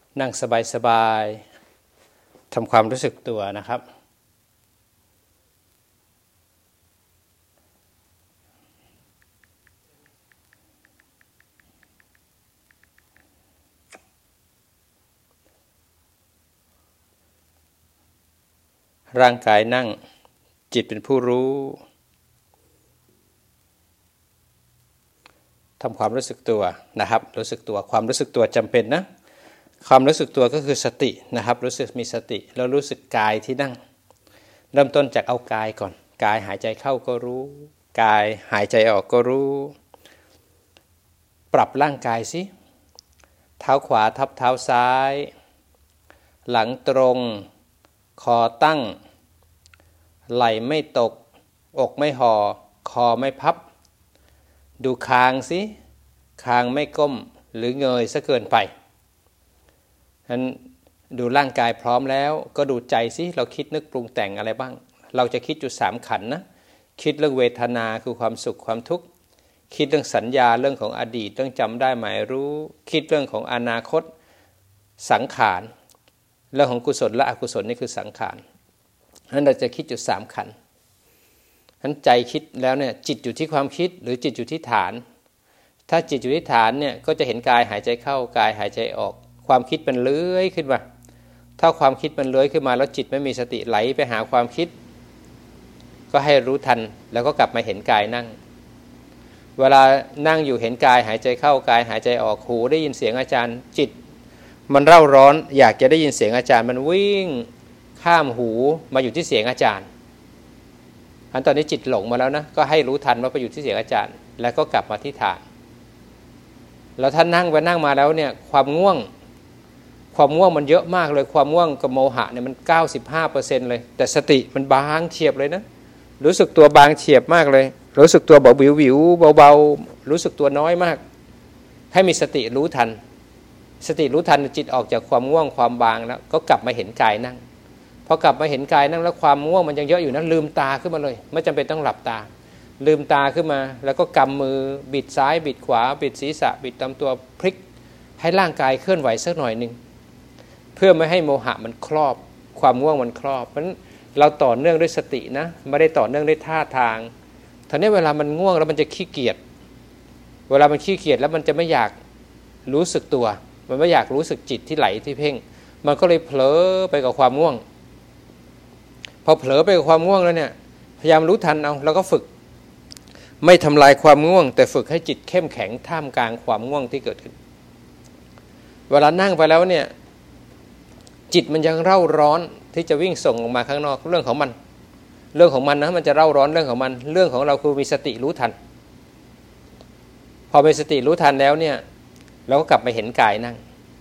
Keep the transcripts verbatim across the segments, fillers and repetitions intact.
นั่งสบายๆทำความรู้สึกตัวนะครับร่างกายนั่งจิตเป็นผู้รู้ทำความรู้สึกตัวนะครับรู้สึกตัวความรู้สึกตัวจำเป็นนะความรู้สึกตัวก็คือสตินะครับรู้สึกมีสติแล้วรู้สึกกายที่นั่งเริ่มต้นจากเอากายก่อนกายหายใจเข้าก็รู้กายหายใจออกก็รู้ปรับร่างกายสิเท้าขวาทับเท้าซ้ายหลังตรงคอตั้งไหล่ไม่ตกอกไม่ห่อคอไม่พับดูคางสิคางไม่ก้มหรือเงยซะเกินไปฉะนั้นดูร่างกายพร้อมแล้วก็ดูใจสิเราคิดนึกปรุงแต่งอะไรบ้างเราจะคิดอยู่สามขันธ์นะคิดเรื่องเวทนาคือความสุขความทุกข์คิดเรื่องสัญญาเรื่องของอดีตเรื่องจำได้หมายรู้คิดเรื่องของอนาคตสังขารเรื่องของกุศลและอกุศลนี่คือสังขารฉะนั้นเราจะคิดอยู่สามขันธ์ฉะนั้นใจคิดแล้วเนี่ยจิตอยู่ที่ความคิดหรือจิตอยู่ที่ฐานถ้าจิตอยู่ที่ฐานเนี่ยก็จะเห็นกายหายใจเข้ากายหายใจออกความคิดมันเลื้อยขึ้นมาถ้าความคิดมันเลื้อยขึ้นมาแล้วจิตไม่มีสติไหลไปหาความคิดก็ให้รู้ทันแล้วก็กลับมาเห็นกายนั่งเวลานั่งอยู่เห็นกายหายใจเข้ากายหายใจออกหูได้ยินเสียงอาจารย์จิตมันเร่าร้อนอยากจะได้ยินเสียงอาจารย์มันวิ่งข้ามหูมาอยู่ที่เสียงอาจารย์อันตอนนี้จิตหลงมาแล้วนะก็ให้รู้ทันว่าไปอยู่ที่เสียงอาจารย์แล้วก็กลับมาที่ฐานแล้วท่านนั่งไปนั่งมาแล้วเนี่ยความง่วงความง่วงมันเยอะมากเลยความง่วงกับโมหะเนี่ยมัน เก้าสิบห้าเปอร์เซ็นต์ เลยแต่สติมันบางเฉียบเลยนะรู้สึกตัวบางเฉียบมากเลยรู้สึกตัวเบาวิววิวเบาๆรู้สึกตัวน้อยมากให้มีสติรู้ทันสติรู้ทันจิตออกจากความง่วงความบางแล้วก็กลับมาเห็นกายนั่งพอกลับมาเห็นกายนั่งแล้วความง่วงมันยังเยอะอยู่นะลืมตาขึ้นมาเลยไม่จำเป็นต้องหลับตาลืมตาขึ้นมาแล้วก็กำมือบิดซ้ายบิดขวาบิดศีรษะบิดลำตัวพลิกให้ร่างกายเคลื่อนไหวสักหน่อยนึงเพื่อไม่ให้โมหะมันครอบความง่วงมันครอบเพราะฉะนั้นเราต่อเนื่องด้วยสตินะไม่ได้ต่อเนื่องด้วยท่าทางทีนี้เวลามันง่วงแล้วมันจะขี้เกียจเวลามันขี้เกียจแล้วมันจะไม่อยากรู้สึกตัวมันไม่อยากรู้สึกจิตที่ไหลที่เพ่งมันก็เลยเผลอไปกับความง่วงพอเผลอไปกับความง่วงแล้วเนี่ยพยายามรู้ทันเอาแล้วก็ฝึกไม่ทำลายความง่วงแต่ฝึกให้จิตเข้มแข็งท่ามกลางความง่วงที่เกิดขึ้นเวลานั่งไปแล้วเนี่ยจิตมันยังเร่าร้อนที่จะวิ่งส่งออกมาข้างนอกเรื่องของมันเรื่องของมันนะมันจะเร่าร้อนเรื่องของมันเรื่องของเราคือมีสติรู้ทันพอมีสติรู้ทันแล้วเนี่ยเราก็กลับไปเห็นกายนั่ง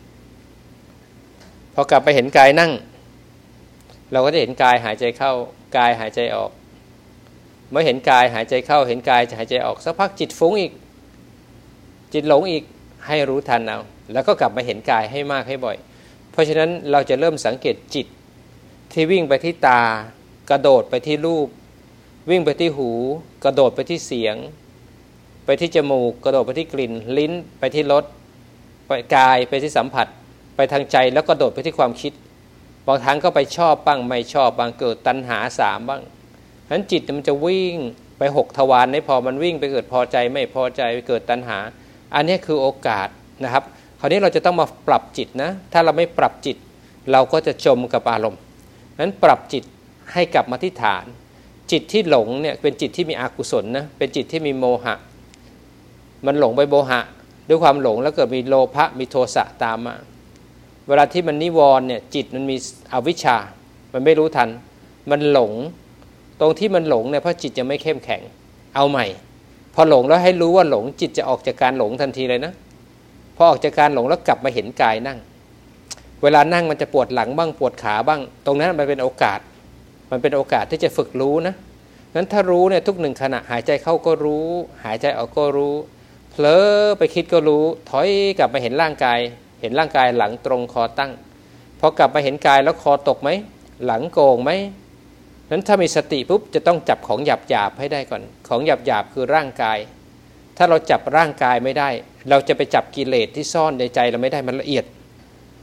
พอกลับไปเห็นกายนั่งเราก็จะเห็นกายหายใจเข้ากายหายใจออกเมื่อเห็นกายหายใจเข้าเห็นกายหายใจออกสักพักจิตฟุ้งอีกจิตหลงอีกให้รู้ทันเอาแล้วก็กลับมาเห็นกายให้มากให้บ่อยเพราะฉะนั้นเราจะเริ่มสังเกตจิตที่วิ่งไปที่ตากระโดดไปที่รูปวิ่งไปที่หูกระโดดไปที่เสียงไปที่จมูกกระโดดไปที่กลิ่นลิ้นไปที่รสไปกายไปที่สัมผัสไปทางใจแล้วกระโดดไปที่ความคิดบางครั้งก็ไปชอบบ้างไม่ชอบบางเกิดตัณหาสามบ้างฉะนั้นจิตมันจะวิ่งไปหกทวารไม่พอมันวิ่งไปเกิดพอใจไม่พอใจไปเกิดตัณหาอันนี้คือโอกาสนะครับคราวนี้เราจะต้องมาปรับจิตนะถ้าเราไม่ปรับจิตเราก็จะจมกับอารมณ์นั้นปรับจิตให้กลับมาที่ฐานจิตที่หลงเนี่ยเป็นจิตที่มีอกุศลนะเป็นจิตที่มีโมหะมันหลงไปโมหะด้วยความหลงแล้วเกิดมีโลภะมีโทสะตามมาเวลาที่มันนิวรณ์เนี่ยจิตมันมีอวิชชามันไม่รู้ทันมันหลงตรงที่มันหลงเนี่ยเพราะจิตยังไม่เข้มแข็งเอาใหม่พอหลงแล้วให้รู้ว่าหลงจิตจะออกจากการหลงทันทีเลยนะพอออกจากการหลงแล้วกลับมาเห็นกายนั่งเวลานั่งมันจะปวดหลังบ้างปวดขาบ้างตรงนั้นมันเป็นโอกาสมันเป็นโอกาสที่จะฝึกรู้นะงั้นถ้ารู้เนี่ยทุกหนึ่งขณะหายใจเข้าก็รู้หายใจออกก็รู้เผลอไปคิดก็รู้ถอยกลับมาเห็นร่างกายเห็นร่างกายหลังตรงคอตั้งพอกลับมาเห็นกายแล้วคอตกไหมหลังโก่งไหมนั้นถ้ามีสติปุ๊บจะต้องจับของหยาบหยาบให้ได้ก่อนของหยาบหยาบคือร่างกายถ้าเราจับร่างกายไม่ได้เราจะไปจับกิเลสที่ซ่อนในใจเราไม่ได้มันละเอียด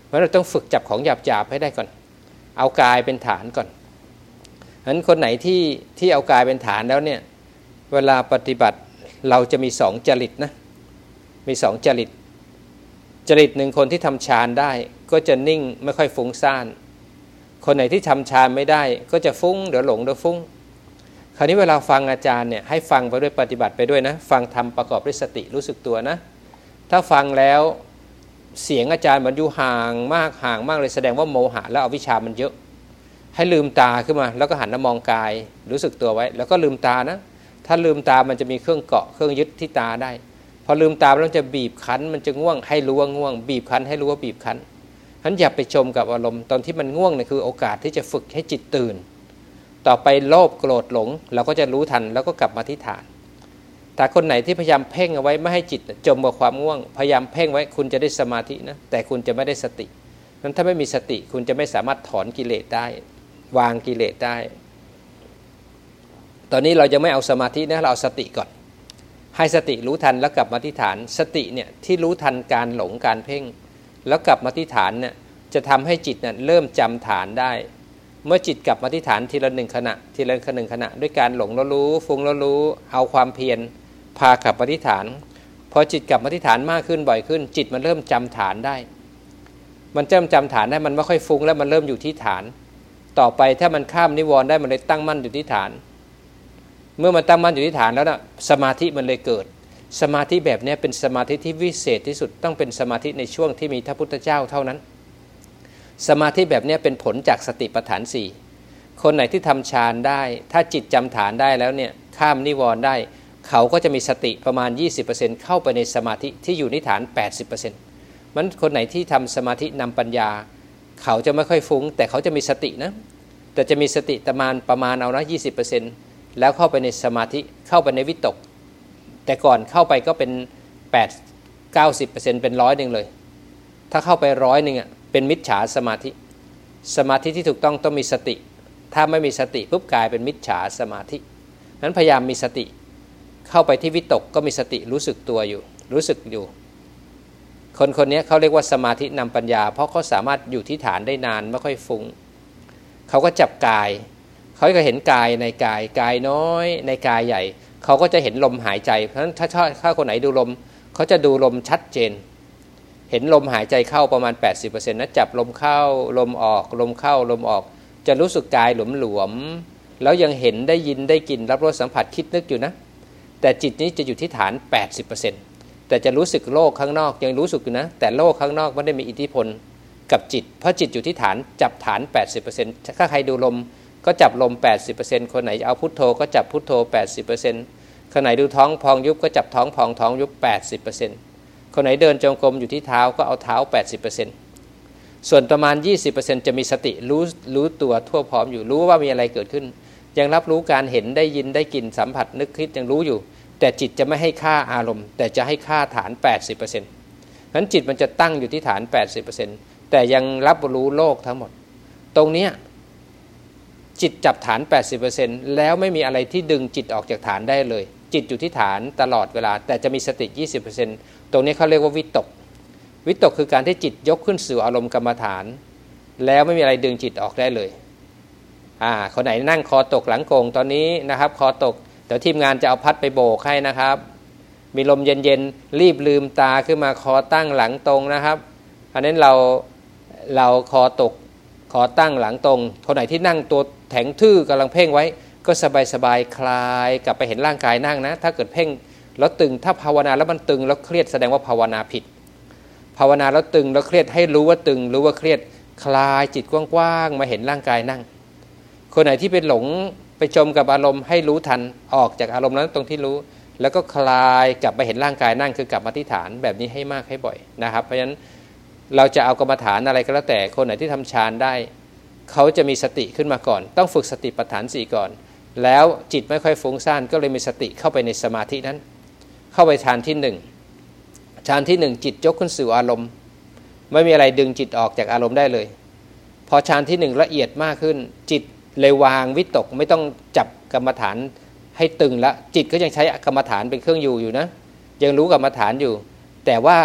เพราะเราต้องฝึกจับของหยาบๆให้ได้ก่อนเอากายเป็นฐานก่อนฉะนั้นคนไหนที่ที่เอากายเป็นฐานแล้วเนี่ยเวลาปฏิบัติเราจะมีสองจริตนะมีสองจริตจริตหนึ่งคนที่ทำฌานได้ก็จะนิ่งไม่ค่อยฟุ้งซ่านคนไหนที่ทำฌานไม่ได้ก็จะฟุ้งเดี๋ยวหลงเดี๋ยวฟุ้งคราวนี้เวลาฟังอาจารย์เนี่ยให้ฟังไปด้วยปฏิบัติไปด้วยนะฟังทำประกอบด้วยสติรู้สึกตัวนะถ้าฟังแล้วเสียงอาจารย์มันอยู่ห่างมากห่างมากเลยแสดงว่าโมหะแล้วอวิชชามันเยอะให้ลืมตาขึ้นมาแล้วก็หันมามองกายรู้สึกตัวไว้แล้วก็ลืมตานะถ้าลืมตามันจะมีเครื่องเกาะเครื่องยึดที่ตาได้พอลืมตาแล้วจะบีบคั้นมันจะง่วงให้รู้ว่าง่วงบีบคั้นให้รู้ว่าบีบคั้นฉะนั้นอย่าไปชมกับอารมณ์ตอนที่มันง่วงเนี่ยคือโอกาสที่จะฝึกให้จิตตื่นต่อไปโลภโกรธหลงเราก็จะรู้ทันแล้วก็กลับมาที่ฐานแต่คนไหนที่พยายามเพ่งเอาไว้ไม่ให้จิตจมกับความง่วงพยายามเพ่งไว้คุณจะได้สมาธินะแต่คุณจะไม่ได้สตินั้นถ้าไม่มีสติคุณจะไม่สามารถถอนกิเลสได้วางกิเลสได้ตอนนี้เราจะไม่เอาสมาธินะเราเอาสติก่อนให้สติรู้ทันแล้วกลับมาที่ฐานสติเนี่ยที่รู้ทันการหลงการเพ่งแล้วกลับมาที่ฐานเนี่ยจะทำให้จิตเนี่ยเริ่มจำฐานได้เมื่อจิตกลับมาที่ฐานทีละหนึ่งขณะทีละหนึ่งขณะด้วยการหลงแล้วรู้ฟุ้งแล้วรู้เอาความเพียรพากลับมาที่ฐานพอจิตกลับมาที่ฐานมากขึ้นบ่อยขึ้นจิตมันเริ่มจำฐานได้มันเริ่มจำฐานได้มันไม่ค่อยฟุ้งแล้วมันเริ่มอยู่ที่ฐานต่อไปถ้ามันข้ามนิวรณ์ได้มันเลยตั้งมั่นอยู่ที่ฐานเมื่อมันตั้งมั่นอยู่ที่ฐานแล้วนะสมาธิมันเลยเกิดสมาธิแบบนี้เป็นสมาธิที่วิเศษที่สุดต้องเป็นสมาธิในช่วงที่มีพระพุทธเจ้าเท่านั้นสมาธิแบบนี้เป็นผลจากสติปัฏฐานสี่คนไหนที่ทำฌานได้ถ้าจิตจำฐานได้แล้วเนี่ยข้ามนิวรณ์ได้เขาก็จะมีสติประมาณ ยี่สิบเปอร์เซ็นต์ เข้าไปในสมาธิที่อยู่ในฐาน แปดสิบเปอร์เซ็นต์ มันคนไหนที่ทำสมาธินำปัญญาเขาจะไม่ค่อยฟุ้งแต่เขาจะมีสตินะแต่จะมีสติประมาณประมาณเอานะ ยี่สิบเปอร์เซ็นต์ แล้วเข้าไปในสมาธิเข้าไปในวิตกแต่ก่อนเข้าไปก็เป็นแปด เก้าสิบเปอร์เซ็นต์ เป็นร้อยนึงเลยถ้าเข้าไปร้อยนึงอ่ะเป็นมิจฉาสมาธิสมาธิที่ถูกต้องต้องมีสติถ้าไม่มีสติปุ๊บกลายเป็นมิจฉาสมาธินั้นพยายามมีสติเข้าไปที่วิตกก็มีสติรู้สึกตัวอยู่รู้สึกอยู่คนคนนี้เขาเรียกว่าสมาธินำปัญญาเพราะเขาสามารถอยู่ที่ฐานได้นานไม่ค่อยฟุ้งเขาก็จับกายเขาก็เห็นกายในกายกายน้อยในกายใหญ่เขาก็จะเห็นลมหายใจเพราะฉะนั้นถ้าถ้าคนไหนดูลมเขาจะดูลมชัดเจนเห็นลมหายใจเข้าประมาณ แปดสิบเปอร์เซ็นต์ นะจับลมเข้าลมออกลมเข้าลมออกจะรู้สึกกายหลวมๆแล้วยังเห็นได้ยินได้กลิ่นรับรสสัมผัสคิดนึกอยู่นะแต่จิตนี้จะอยู่ที่ฐาน แปดสิบเปอร์เซ็นต์ แต่จะรู้สึกโลกข้างนอกยังรู้สึกอยู่นะแต่โลกข้างนอกไม่ได้มีอิทธิพลกับจิตเพราะจิตอยู่ที่ฐานจับฐาน แปดสิบเปอร์เซ็นต์ ถ้าใครดูลมก็จับลม แปดสิบเปอร์เซ็นต์ คนไหนเอาพุทโธก็จับพุทโธ แปดสิบเปอร์เซ็นต์ คนไหนดูท้องพองยุบก็จับท้องพองท้องยุบ แปดสิบเปอร์เซ็นต์ คนไหนเดินจงกรมอยู่ที่เท้าก็เอาเท้า แปดสิบเปอร์เซ็นต์ ส่วนประมาณ ยี่สิบเปอร์เซ็นต์ จะมีสติรู้รู้ตัวทั่วพร้อมอยู่รู้ว่ามีอะไรเกิดขึ้นยังรับรู้การเห็นได้ยินได้กลิ่นสัมผัสนึกคิดยังรู้อยู่แต่จิตจะไม่ให้ค่าอารมณ์แต่จะให้ค่าฐาน แปดสิบเปอร์เซ็นต์ งั้นจิตมันจะตั้งอยู่ที่ฐาน แปดสิบเปอร์เซ็นต์ แต่ยังรับรู้โลกทั้งหมดตรงนี้จิตจับฐาน แปดสิบเปอร์เซ็นต์ แล้วไม่มีอะไรที่ดึงจิตออกจากฐานได้เลยจิตอยู่ที่ฐานตลอดเวลาแต่จะมีสติ ยี่สิบเปอร์เซ็นต์ ตรงนี้เขาเรียกว่าวิตกวิตกคือการที่จิตยกขึ้นสู่อารมณ์กรรมฐานแล้วไม่มีอะไรดึงจิตออกได้เลยอ่าคนไหนนั่งคอตกหลังโกงตอนนี้นะครับคอตกเดี๋ยวทีมงานจะเอาพัดไปโบกให้นะครับมีลมเย็นๆรีบลืมตาขึ้นมาคอตั้งหลังตรงนะครับอันนั้นเราเราคอตกคอตั้งหลังตรงคนไหนที่นั่งตัวแข็งทื่อกำลังเพ่งไว้ก็สบายๆคลายกลับไปเห็นร่างกายนั่งนะถ้าเกิดเพ่งแล้วตึงถ้าภาวนาแล้วมันตึงแล้วเครียดแสดงว่าภาวนาผิดภาวนาแล้วตึงแล้วเครียดให้รู้ว่าตึงรู้ว่าเครียดคลายจิตกว้างๆมาเห็นร่างกายนั่งคนไหนที่เป็นหลงไปจมกับอารมณ์ให้รู้ทันออกจากอารมณ์นั้นตรงที่รู้แล้วก็คลายกลับไปเห็นร่างกายนั่งคือกลับมาที่ฐานแบบนี้ให้มากให้บ่อยนะครับเพราะฉะนั้นเราจะเอากรรมฐานอะไรก็แล้วแต่คนไหนที่ทำฌานได้เขาจะมีสติขึ้นมาก่อนต้องฝึกสติปัฏฐานสี่ก่อนแล้วจิตไม่ค่อยฟุ้งซ่านก็เลยมีสติเข้าไปในสมาธินั้นเข้าไปฌานที่หนึ่งฌานที่หนึ่งจิตยกขึ้นสู่อารมณ์ไม่มีอะไรดึงจิตออกจากอารมณ์ได้เลยพอฌานที่หนึ่งละเอียดมากขึ้นจิตเลยวางวิตกไม่ต้องจับกรรมฐานให้ตึงละจิตก็ยังใช้กรรมฐานเป็นเครื่องอยู่อยู่นะยังรู้กรรมฐานอยู่แต่ว่า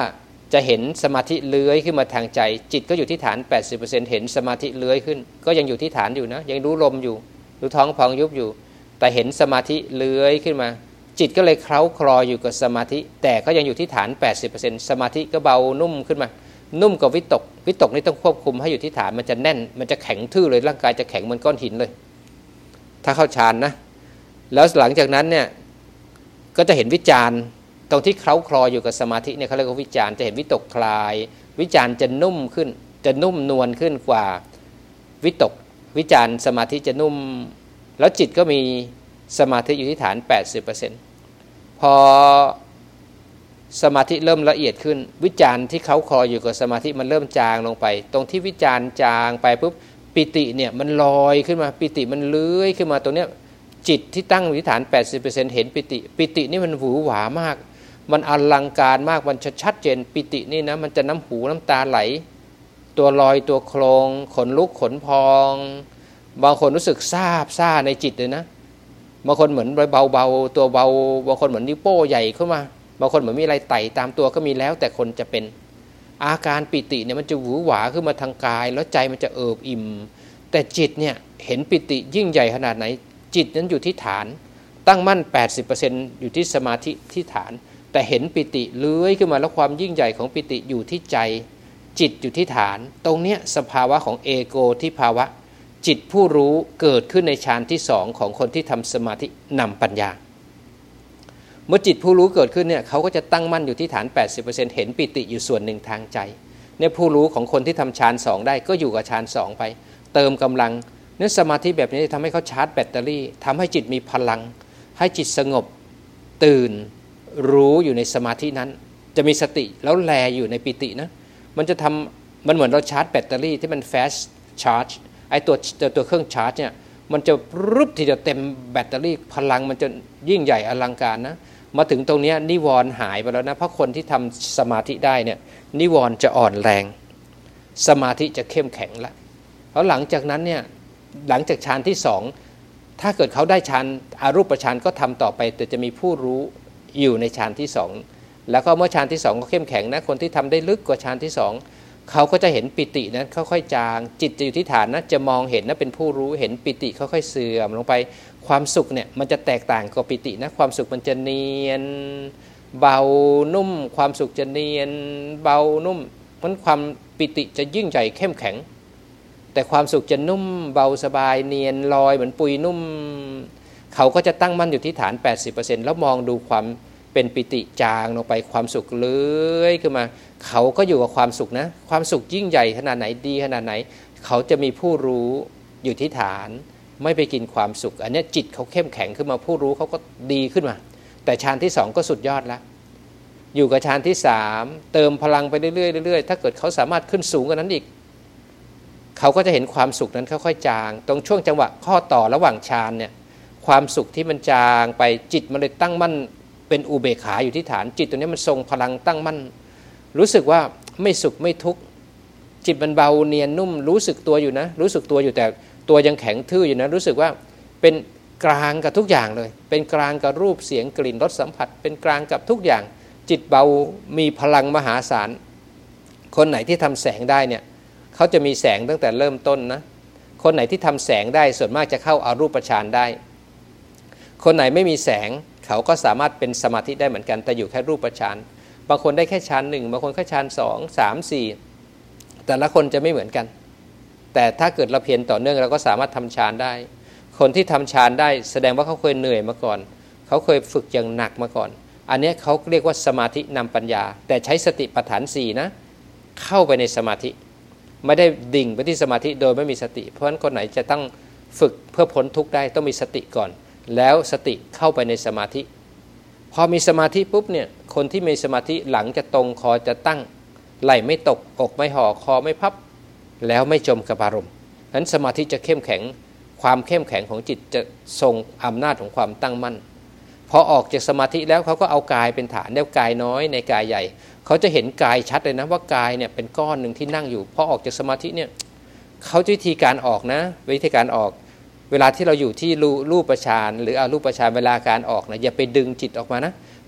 จะเห็นสมาธิเลื้อยขึ้นมาทางใจจิตก็อยู่ที่ฐาน แปดสิบเปอร์เซ็นต์ เห็นสมาธิเลื้อยขึ้นก็ยังอยู่ที่ฐานอยู่นะยังรู้ลมอยู่รู้ท้องพองยุบอยู่แต่เห็นสมาธิเลื้อยขึ้นมาจิตก็เลยเคล้าคลออยู่กับสมาธิแต่ก็ยังอยู่ที่ฐาน แปดสิบเปอร์เซ็นต์ สมาธิก็เบานุ่มขึ้นมานุ่มกว่าวิตกวิตกนี่ต้องควบคุมให้อยู่ที่ฐานมันจะแน่นมันจะแข็งทื่อเลยร่างกายจะแข็งเหมือนก้อนหินเลยถ้าเข้าฌานนะแล้วหลังจากนั้นเนี่ยก็จะเห็นวิจารณ์ตรงที่เคล้าคลออยู่กับสมาธิเนี่ยเขาเรียกว่าวิจารณ์จะเห็นวิตกคลายวิจารณ์จะนุ่มขึ้นจะนุ่มนวลขึ้นกว่าวิตกวิจารณ์สมาธิจะนุ่มแล้วจิตก็มีสมาธิอยู่ที่ฐาน แปดสิบเปอร์เซ็นต์ พอสมาธิเริ่มละเอียดขึ้นวิจารณ์ที่เคล้าคลออยู่กับสมาธิมันเริ่มจางลงไปตรงที่วิจารณ์จางไปปุ๊บปิติเนี่ยมันลอยขึ้นมาปิติมันเลื้อยขึ้นมาตรงเนี้ยจิตที่ตั้งอยู่ที่ฐาน แปดสิบเปอร์เซ็นต์ เห็นปิติปิตินี่มันหวือหวามากมันอลังการมากมันชัดเจนปิตินี่นะมันจะน้ำหูน้ำตาไหลตัวลอยตัวโครงขนลุกขนพองบางคนรู้สึกซาบซ่าในจิตเลยนะบางคนเหมือนเบาเบาตัวเบาบางคนเหมือนนิ้วโป้ใหญ่ขึ้นมาบางคนเหมือนมีอะไรไต่ตามตัวก็มีแล้วแต่คนจะเป็นอาการปิติเนี่ยมันจะหวือหวาขึ้นมาทางกายแล้วใจมันจะเอิบอิ่มแต่จิตเนี่ยเห็นปิติยิ่งใหญ่ขนาดไหนจิตนั้นอยู่ที่ฐานตั้งมั่น แปดสิบเปอร์เซ็นต์ อยู่ที่สมาธิที่ฐานแต่เห็นปิติเลื้อยขึ้นมาแล้วความยิ่งใหญ่ของปิติอยู่ที่ใจจิตอยู่ที่ฐานตรงเนี้ยสภาวะของเอโกที่ภาวะจิตผู้รู้เกิดขึ้นในฌานที่สองของคนที่ทำสมาธินำปัญญาเมื่อจิตผู้รู้เกิดขึ้นเนี่ยเขาก็จะตั้งมั่นอยู่ที่ฐาน แปดสิบเปอร์เซ็นต์ เห็นปิติอยู่ส่วนหนึ่งทางใจเนี่ยผู้รู้ของคนที่ทำฌานสองได้ก็อยู่กับฌานสองไปเติมกำลังเนี่ยสมาธิแบบนี้ทำให้เขาชาร์จแบตเตอรี่ทำให้จิตมีพลังให้จิตสงบตื่นรู้อยู่ในสมาธินั้นจะมีสติแล้วแลอยู่ในปิตินะมันจะทำมันเหมือนเราชาร์จแบตเตอรี่ที่มัน fast charge ไอตัวตัวเครื่องชาร์จเนี่ยมันจะรุบทีเดียวเต็มแบตเตอรี่พลังมันจะยิ่งใหญ่อลังการนะมาถึงตรงนี้นิวรณ์หายไปแล้วนะเพราะคนที่ทำสมาธิได้เนี่ยนิวรณ์จะอ่อนแรงสมาธิจะเข้มแข็งละแล้วหลังจากนั้นเนี่ยหลังจากฌานที่สองถ้าเกิดเขาได้ฌานอารูปฌานก็ทำต่อไปแต่จะมีผู้รู้อยู่ในฌานที่สองแล้วก็เมื่อฌานที่สองก็เข้มแข็งนะคนที่ทำได้ลึกกว่าฌานที่สองเขาก็จะเห็นปิตินั้นค่อยๆจางจิตจะอยู่ที่ฐานนะจะมองเห็นนะเป็นผู้รู้เห็นปิติค่อยๆเสื่อมลงไปความสุขเนี่ยมันจะแตกต่างกับปิตินะความสุขมันจะเนียนเบานุ่มความสุขจะเนียนเบานุ่มเพราะความปิติจะยิ่งใหญ่เข้มแข็งแต่ความสุขจะนุ่มเบาสบายเนียนลอยเหมือนปุยนุ่มเขาก็จะตั้งมั่นอยู่ที่ฐาน แปดสิบเปอร์เซ็นต์ แล้วมองดูความเป็นปิติจางลงไปความสุขเลื้อยขึ้นมาเขาก็อยู่กับความสุขนะความสุขยิ่งใหญ่ขนาดไหนดีขนาดไหนเขาจะมีผู้รู้อยู่ที่ฐานไม่ไปกินความสุขอันนี้จิตเขาเข้มแข็งขึ้นมาผู้รู้เขาก็ดีขึ้นมาแต่ฌานที่สองก็สุดยอดแล้วอยู่กับฌานที่สามเติมพลังไปเรื่อยๆเรื่อยๆถ้าเกิดเขาสามารถขึ้นสูงกว่านั้นอีกเขาก็จะเห็นความสุขนั้นค่อยๆจางตรงช่วงจังหวะข้อต่อระหว่างฌานเนี่ยความสุขที่มันจางไปจิตมันเลยตั้งมั่นเป็นอุเบกขาอยู่ที่ฐานจิตตัวนี้มันทรงพลังตั้งมั่นรู้สึกว่าไม่สุขไม่ทุกข์จิตมันเบาเนียนนุ่มรู้สึกตัวอยู่นะรู้สึกตัวอยู่แต่ตัวยังแข็งทื่ออยู่นะรู้สึกว่าเป็นกลางกับทุกอย่างเลยเป็นกลางกับรูปเสียงกลิ่นรสสัมผัสเป็นกลางกับทุกอย่างจิตเบามีพลังมหาศาลคนไหนที่ทำแสงได้เนี่ยเขาจะมีแสงตั้งแต่เริ่มต้นนะคนไหนที่ทำแสงได้ส่วนมากจะเข้าอารูปฌานได้คนไหนไม่มีแสงเขาก็สามารถเป็นสมาธิได้เหมือนกันแต่อยู่แค่รูปฌานบางคนได้แค่ฌานหนึ่งบางคนแค่ฌานสองสามสี่แต่ละคนจะไม่เหมือนกันแต่ถ้าเกิดเราเพียรต่อเนื่องเราก็สามารถทำฌานได้คนที่ทำฌานได้แสดงว่าเขาเคยเหนื่อยมาก่อนเขาเคยฝึกอย่างหนักมาก่อนอันนี้เขาเรียกว่าสมาธินำปัญญาแต่ใช้สติปัฏฐานสี่นะเข้าไปในสมาธิไม่ได้ดิ่งไปที่สมาธิโดยไม่มีสติเพราะฉะนั้นคนไหนจะต้องฝึกเพื่อพ้นทุกข์ได้ต้องมีสติก่อนแล้วสติเข้าไปในสมาธิพอมีสมาธิปุ๊บเนี่ยคนที่มีสมาธิหลังจะตรงคอจะตั้งไหล่ไม่ตกอกไม่ห่อคอไม่พับแล้วไม่จมกับอารมณ์ฉะนั้นสมาธิจะเข้มแข็งความเข้มแข็งของจิตจะทรงอำนาจของความตั้งมั่นพอออกจากสมาธิแล้วเขาก็เอากายเป็นฐานแล้วกายน้อยในกายใหญ่เขาจะเห็นกายชัดเลยนะว่ากายเนี่ยเป็นก้อนหนึ่งที่นั่งอยู่พอออกจากสมาธิเนี่ยเขาวิธีการออกนะวิธีการออกเวลาที่เราอยู่ที่รูปฌานหรืออรูปฌานเวลาการออกนะอย่าไปดึงจิตออกมานะ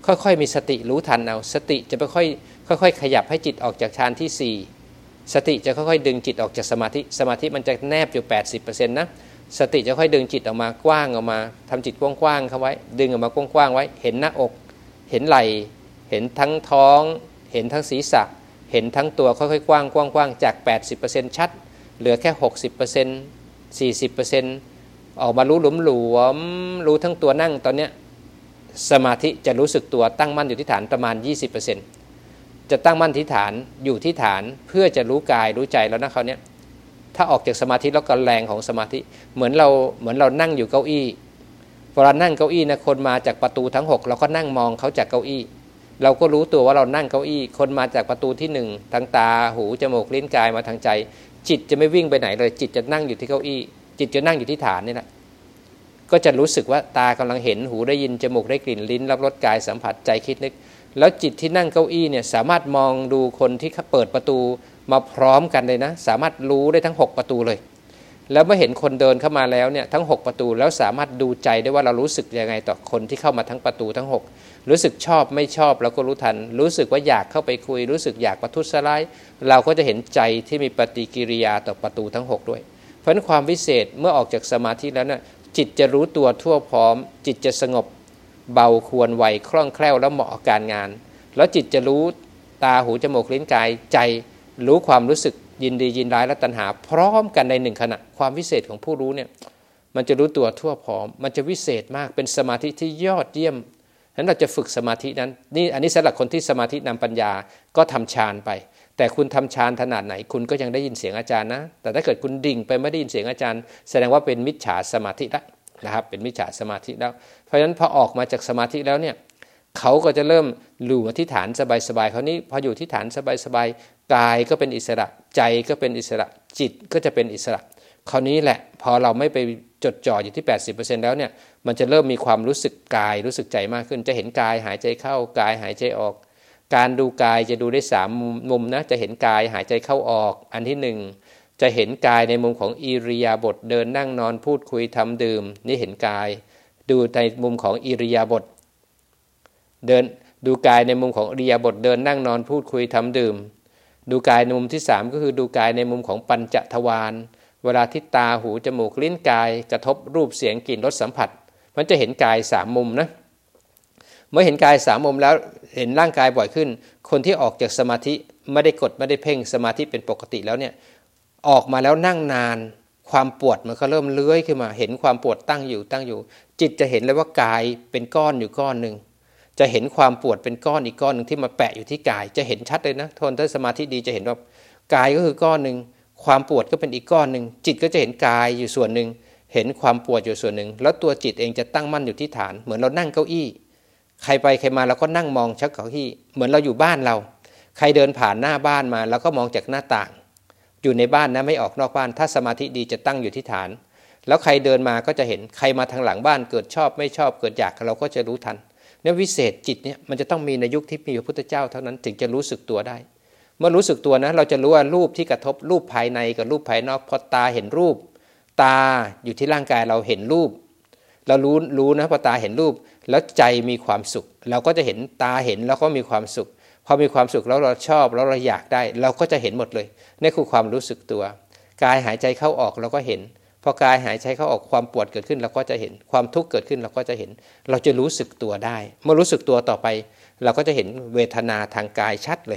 ค่อยๆมีสติรู้ทันเอาสติจะไปค่อยค่อยๆขยับให้จิตออกจากฌานที่สี่สติจะค่อยๆดึงจิตออกจากสมาธิสมาธิมันจะแนบอยู่ แปดสิบเปอร์เซ็นต์ นะสติจะค่อยดึงจิตออกมากว้างออกมาทำจิตกว้างๆเข้าไว้ดึงออกมากว้างๆไว้เห็นหน้าอกเห็นไหล่เห็นทั้งท้องเห็นทั้งศีรษะเห็นทั้งตัวค่อยๆกว้างกว้างๆจาก แปดสิบเปอร์เซ็นต์ ชัดเหลือแค่ หกสิบเปอร์เซ็นต์ สี่สิบเปอร์เซ็นต์ ออกมารู้หลวมๆรู้ทั้งตัวนั่งตอนเนี้ยสมาธิจะรู้สึกตัวตั้งมั่นอยู่ที่ฐานประมาณ ยี่สิบเปอร์เซ็นต์ จะตั้งมั่นที่ฐานอยู่ที่ฐานเพื่อจะรู้กายรู้ใจแล้วนะเขาเนี้ยถ้าออกจากสมาธิแล้วก็แรงของสมาธิเหมือนเราเหมือนเรานั่งอยู่เก้าอี้เวลานั่งเก้าอี้นะคนมาจากประตูทั้งหกเราก็นั่งมองเขาจากเก้าอี้เราก็รู้ตัวว่าเรานั่งเก้าอี้คนมาจากประตูที่หนึ่งทางตาหูจมูกลิ้นกายมาทางใจจิตจะไม่วิ่งไปไหนเลยจิตจะนั่งอยู่ที่เก้าอี้จิตจะนั่งอยู่ที่ฐานนี่แหละก็จะรู้สึกว่าตากำลังเห็นหูได้ยินจมูกได้กลิ่นลิ้นรับรสกายสัมผัสใจคิดนึกแล้วจิตที่นั่งเก้าอี้เนี่ยสามารถมองดูคนที่เปิดประตูมาพร้อมกันเลยนะสามารถรู้ได้ทั้งหกประตูเลยแล้วเมื่อเห็นคนเดินเข้ามาแล้วเนี่ยทั้งหกประตูแล้วสามารถดูใจได้ว่าเรารู้สึกยังไงต่อคนที่เข้ามาทั้งประตูทั้งหกรู้สึกชอบไม่ชอบเราก็รู้ทันรู้สึกว่าอยากเข้าไปคุยรู้สึกอยากประทุษร้ายเราก็จะเห็นใจที่มีปฏิกิริยาต่อประตูทั้งหกด้วยเพราะฉะนั้นความวิเศษเมื่อออกจากสมาธิแล้วเนี่ยจิตจะรู้ตัวทั่วพร้อมจิตจะสงบเบาควรไวคล่องแคล่วและเหมาะกับการงานแล้วจิตจะรู้ตาหูจมูกลิ้นกายใจรู้ความรู้สึกยินดียินร้ายและตัณหาพร้อมกันในหนึ่งขณะความวิเศษของผู้รู้เนี่ยมันจะรู้ตัวทั่วพร้อมมันจะวิเศษมากเป็นสมาธิที่ยอดเยี่ยมฉะนั้นเราจะฝึกสมาธินั้นนี่อันนี้สำหรับคนที่สมาธินำปัญญาก็ทำฌานไปแต่คุณทำฌานขนาดไหนคุณก็ยังได้ยินเสียงอาจารย์นะแต่ถ้าเกิดคุณดิ่งไปไม่ได้ยินเสียงอาจารย์แสดงว่าเป็นมิจฉาสมาธิแล้วนะครับเป็นมิจฉาสมาธิแล้วเพราะฉะนั้นพอออกมาจากสมาธิแล้วเนี่ยเขาก็จะเริ่มอยู่ที่ฐานสบายๆคราวนี้พออยู่ที่ฐานสบายๆกายก็เป็นอิสระใจก็เป็นอิสระจิตก็จะเป็นอิสระคราวนี้แหละพอเราไม่ไปจดจ่ออยู่ที่ แปดสิบเปอร์เซ็นต์ แล้วเนี่ยมันจะเริ่มมีความรู้สึกกายรู้สึกใจมากขึ้นจะเห็นกายหายใจเข้ากายหายใจออกการดูกายจะดูได้สามมุมนะจะเห็นกายหายใจเข้าออกอันที่หนึ่งจะเห็นกายในมุมของอิริยาบถเดินนั่งนอนพูดคุยทำดื่มนี่เห็นกายดูในมุมของอิริยาบถเดินดูกายในมุมของอิริยาบถเดินนั่งนอนพูดคุยทำดื่มดูกายในมุมที่สามก็คือดูกายในมุมของปัญจทวารเวลาที่ตาหูจมูกลิ้นกายกระทบรูปเสียงกลิ่นรสสัมผัสมันจะเห็นกายสามมุมนะเมื่อเห็นกายสามมุมแล้วเห็นร่างกายบ่อยขึ้นคนที่ออกจากสมาธิไม่ได้กดไม่ได้เพ่งสมาธิเป็นปกติแล้วเนี่ยออกมาแล้วนั่งนานความปวดมันก็เริ่มเลื้อยขึ้นมาเห็นความปวดตั้งอยู่ตั้งอยู่จิตจะเห็นเลยว่ากายเป็นก้อนอยู่ก้อนนึงจะเห็นความปวดเป็นก้อนอีกก้อนนึงที่มาแปะอยู่ที่กายจะเห็นชัดเลยนะทนถ้าสมาธิดีจะเห็นว่ากายก็คือก้อนนึงความปวดก็เป็นอีกก้อนนึงจิตก็จะเห็นกายอยู่ส่วนนึงเห็นความปวดอยู่ส่วนนึงแล้วตัวจิตเองจะตั้งมั่นอยู่ที่ฐานเหมือนเรานั่งเก้าอี้ใครไปใครมาเราก็นั่งมองชักเก้าอี้เหมือนเราอยู่บ้านเราใครเดินผ่านหน้าบ้านมาเราก็มองจากหน้าต่างอยู่ในบ้านนะไม่ออกนอกบ้านถ้าสมาธิดีจะตั้งอยู่ที่ฐานแล้วใครเดินมาก็จะเห็นใครมาทางหลังบ้านเกิดชอบไม่ชอบเกิดอยากเราก็จะรู้ทันเนี่ยวิเศษจิตเนี่ยมันจะต้องมีในยุคที่มีพระพุทธเจ้าเท่านั้นถึงจะรู้สึกตัวได้เมื่อรู้สึกตัวนะเราจะรู้ว่ารูปที่กระทบรูปภายในกับรูปภายนอกพอตาเห็นรูปตาอยู่ที่ร่างกายเราเห็นรูปเรารู้รู้นะพอตาเห็นรูปแล้วใจมีความสุขเราก็จะเห็นตาเห็นแล้วก็มีความสุขพอมีความสุขแล้วเราชอบแล้วเราอยากได้เราก็จะเห็นหมดเลยนี่คือความรู้สึกตัวกายหายใจเข้าออกเราก็เห็นพอกายหายใจเข้าออกความปวดเกิดขึ้นเราก็จะเห็นความทุกข์เกิดขึ้นเราก็จะเห็นเราจะรู้สึกตัวได้เมื่อรู้สึกตัวต่อไปเราก็จะเห็นเวทนาทางกายชัดเลย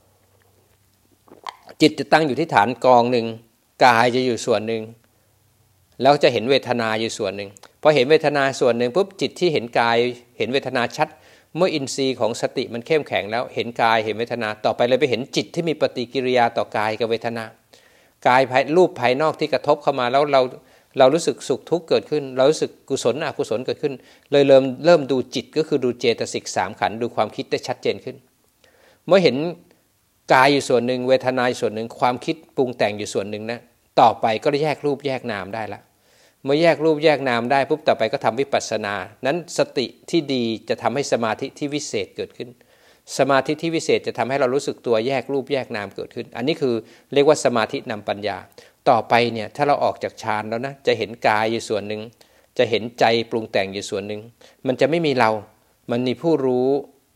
จิตจะตั้งอยู่ที่ฐานกองหนึ่งกายจะอยู่ส่วนหนึ่งแล้วจะเห็นเวทนาอยู่ส่วนหนึ่งพอเห็นเวทนาส่วนหนึ่งปุ๊บจิตที่เห็นกายเห็นเวทนาชัดเมื่ออินทรีย์ของสติมันเข้มแข็งแล้วเห็นกายเห็นเวทนาต่อไปเลยไปเห็นจิตที่มีปฏิกิริยาต่อกายกับเวทนากายภายรูปภายนอกที่กระทบเข้ามาแล้วเราเรารู้สึกสุขทุกข์เกิดขึ้นเรารู้สึกกุศลอกุศลเกิดขึ้นเลยเริ่มเริ่มดูจิตก็คือดูเจตสิกสามขันธ์ดูความคิดได้ชัดเจนขึ้นเมื่อเห็นกายอยู่ส่วนหนึ่งเวทนาอยู่ส่วนหนึ่งความคิดปรุงแต่งอยู่ส่วนหนึ่งนะต่อไปก็แยกรูปแยกนามได้ละเมื่อแยกรูปแยกนามได้ปุ๊บต่อไปก็ทำวิปัสสนานั้นสติที่ดีจะทำให้สมาธิที่วิเศษเกิดขึ้นสมาธิที่วิเศษจะทำให้เรารู้สึกตัวแยกรูปแยกนามเกิดขึ้นอันนี้คือเรียกว่าสมาธินำปัญญาต่อไปเนี่ยถ้าเราออกจากฌานแล้วนะจะเห็นกายอยู่ส่วนหนึ่งจะเห็นใจปรุงแต่งอยู่ส่วนหนึ่งมันจะไม่มีเรามันมีผู้รู้